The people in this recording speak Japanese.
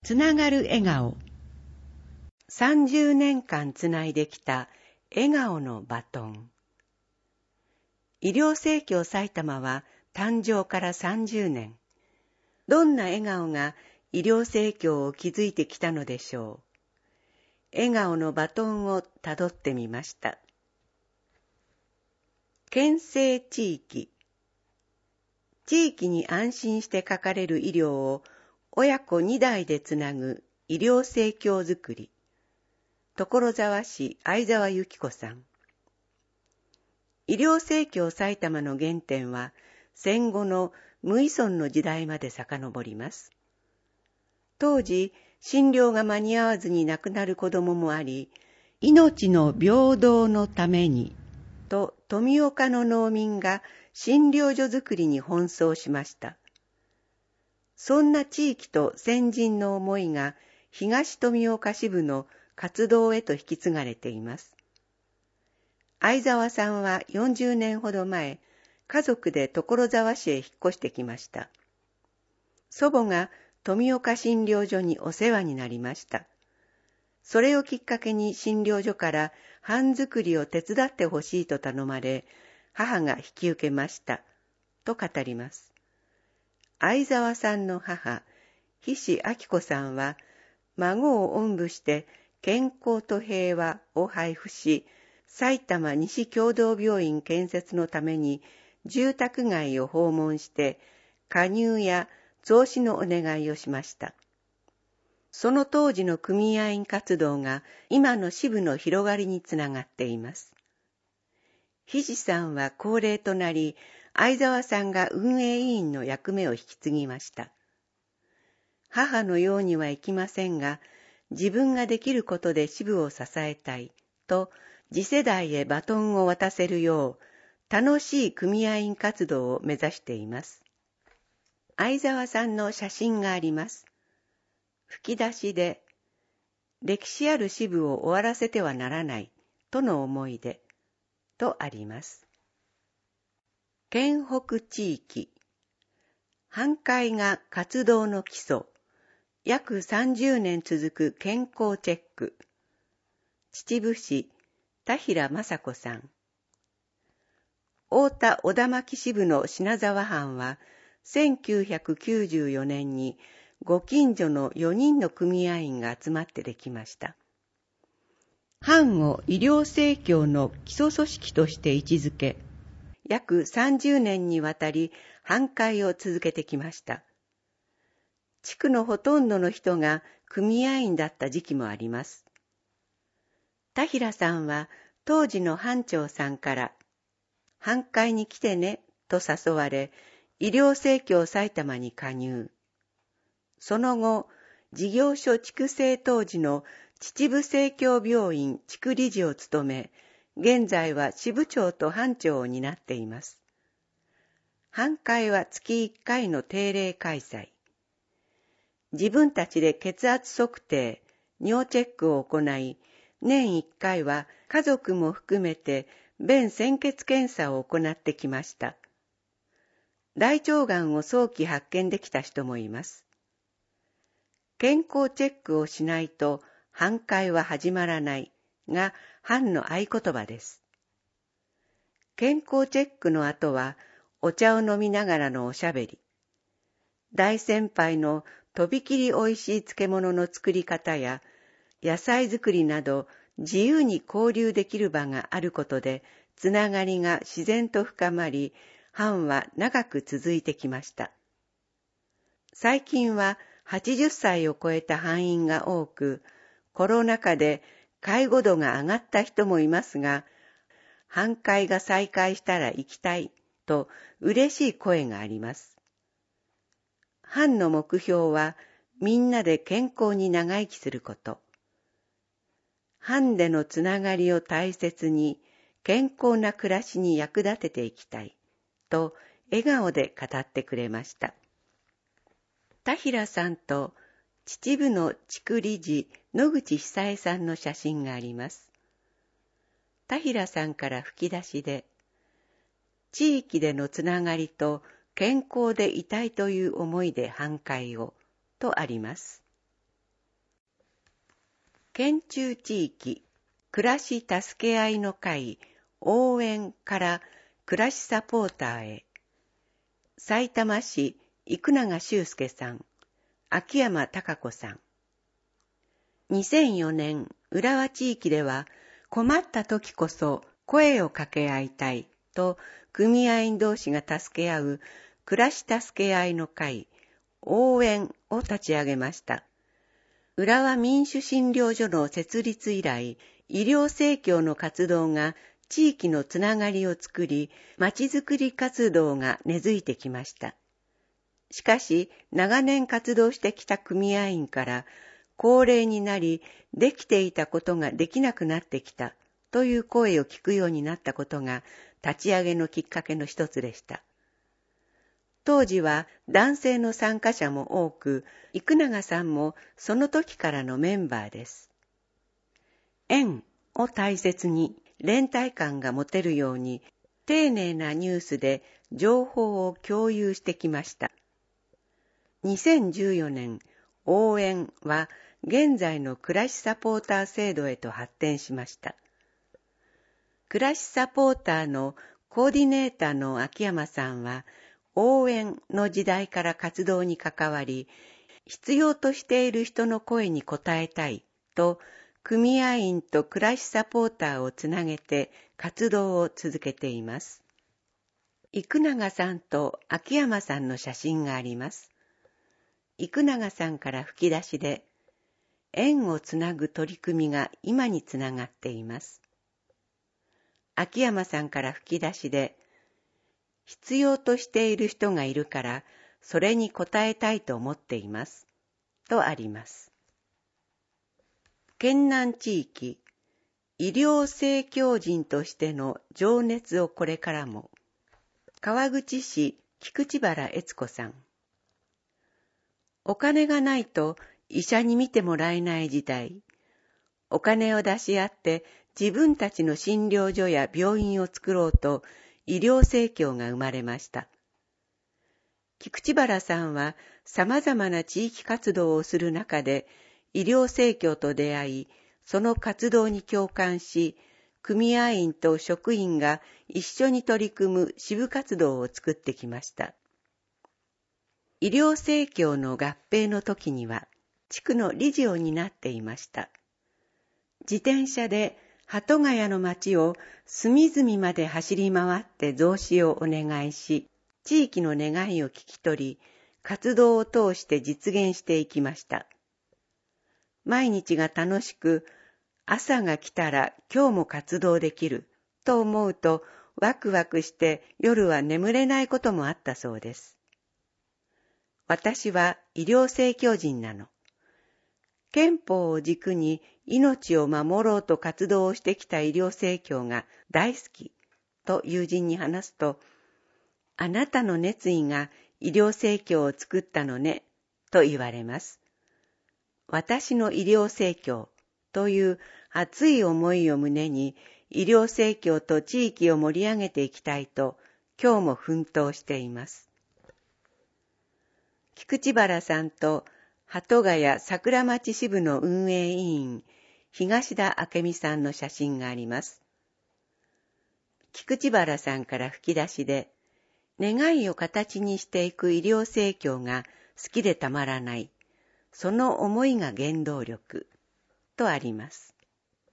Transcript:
つながる笑顔。30年間つないできた笑顔のバトン。医療生協埼玉は誕生から30年。どんな笑顔が医療生協を築いてきたのでしょう。笑顔のバトンをたどってみました。県政地域。地域に安心してかかれる医療を親子2代でつなぐ医療生協づくり。所沢市相沢由紀子さん。医療生協埼玉の原点は戦後の無依存の時代まで遡ります。当時、診療が間に合わずに亡くなる子どももあり、命の平等のためにと富岡の農民が診療所づくりに奔走しました。そんな地域と先人の思いが東富岡支部の活動へと引き継がれています。相沢さんは40年ほど前、家族で所沢市へ引っ越してきました。祖母が富岡診療所にお世話になりました。それをきっかけに診療所から班作りを手伝ってほしいと頼まれ、母が引き受けました、と語ります。相沢さんの母、菱明子さんは、孫をおんぶして健康と平和を配布し、埼玉西共同病院建設のために住宅街を訪問して、加入や増資のお願いをしました。その当時の組合員活動が今の支部の広がりにつながっています。菱さんは高齢となり、相沢さんが運営委員の役目を引き継ぎました。母のようにはいきませんが、自分ができることで支部を支えたいと、次世代へバトンを渡せるよう、楽しい組合員活動を目指しています。相沢さんの写真があります。吹き出しで、歴史ある支部を終わらせてはならないとの思いで、とあります。県北地域。半壊が活動の基礎。約30年続く健康チェック。秩父市田平雅子さん。太田小田牧支部の品沢班は、1994年にご近所の4人の組合員が集まってできました。班を医療生協の基礎組織として位置づけ、約30年にわたり班会を続けてきました。地区のほとんどの人が組合員だった時期もあります。田平さんは当時の班長さんから、班会に来てねと誘われ、医療生協埼玉に加入。その後、事業所地区制当時の秩父生協病院地区理事を務め、現在は支部長と班長を担っています。班会は月1回の定例開催。自分たちで血圧測定、尿チェックを行い、年1回は家族も含めて便潜血検査を行ってきました。大腸がんを早期発見できた人もいます。健康チェックをしないと班会は始まらないが班の合言葉です。健康チェックの後はお茶を飲みながらのおしゃべり。大先輩のとびきりおいしい漬物の作り方や野菜作りなど自由に交流できる場があることでつながりが自然と深まり、班は長く続いてきました。最近は80歳を超えた班員が多く、コロナ禍で介護度が上がった人もいますが、班会が再開したら行きたいと嬉しい声があります。班の目標はみんなで健康に長生きすること。班でのつながりを大切に健康な暮らしに役立てていきたいと笑顔で語ってくれました。田平さんと秩父の地区理事野口久恵さんの写真があります。田平さんから吹き出しで、地域でのつながりと健康でいたいという思いで班会をとあります。 県中地域暮らし助け合いの会応援から暮らしサポーターへ。さいたま市生永修介さん、秋山貴子さん。2004年、浦和地域では困った時こそ声を掛け合いたいと組合員同士が助け合う暮らし助け合いの会応援を立ち上げました。浦和民主診療所の設立以来、医療生協の活動が地域のつながりを作り、まちづくり活動が根付いてきました。しかし、長年活動してきた組合員から、高齢になり、できていたことができなくなってきたという声を聞くようになったことが、立ち上げのきっかけの一つでした。当時は男性の参加者も多く、生永さんもその時からのメンバーです。縁を大切に連帯感が持てるように、丁寧なニュースで情報を共有してきました。2014年、応援は現在の暮らしサポーター制度へと発展しました。暮らしサポーターのコーディネーターの秋山さんは、応援の時代から活動に関わり、必要としている人の声に応えたいと、組合員と暮らしサポーターをつなげて活動を続けています。生永さんと秋山さんの写真があります。生永さんから吹き出しで、縁をつなぐ取り組みが今につながっています。秋山さんから吹き出しで、必要としている人がいるから、それに応えたいと思っています。とあります。県南地域、医療生協人としての情熱をこれからも。川口市菊池原悦子さん。お金がないと医者に診てもらえない時代。お金を出し合って自分たちの診療所や病院を作ろうと医療生協が生まれました。菊池原さんは様々な地域活動をする中で医療生協と出会い、その活動に共感し、組合員と職員が一緒に取り組む支部活動を作ってきました。医療生協の合併の時には、地区の理事を担っていました。自転車で鳩ヶ谷の町を隅々まで走り回って増資をお願いし、地域の願いを聞き取り、活動を通して実現していきました。毎日が楽しく、朝が来たら今日も活動できると思うとワクワクして夜は眠れないこともあったそうです。私は医療生協人なの。憲法を軸に命を守ろうと活動をしてきた医療生協が大好きと友人に話すと、あなたの熱意が医療生協を作ったのねと言われます。私の医療生協という熱い思いを胸に医療生協と地域を盛り上げていきたいと今日も奮闘しています。菊池原さんと鳩ヶ谷桜町支部の運営委員東田明美さんの写真があります。菊池原さんから吹き出しで、願いを形にしていく医療生協が好きでたまらない。その思いが原動力とあります。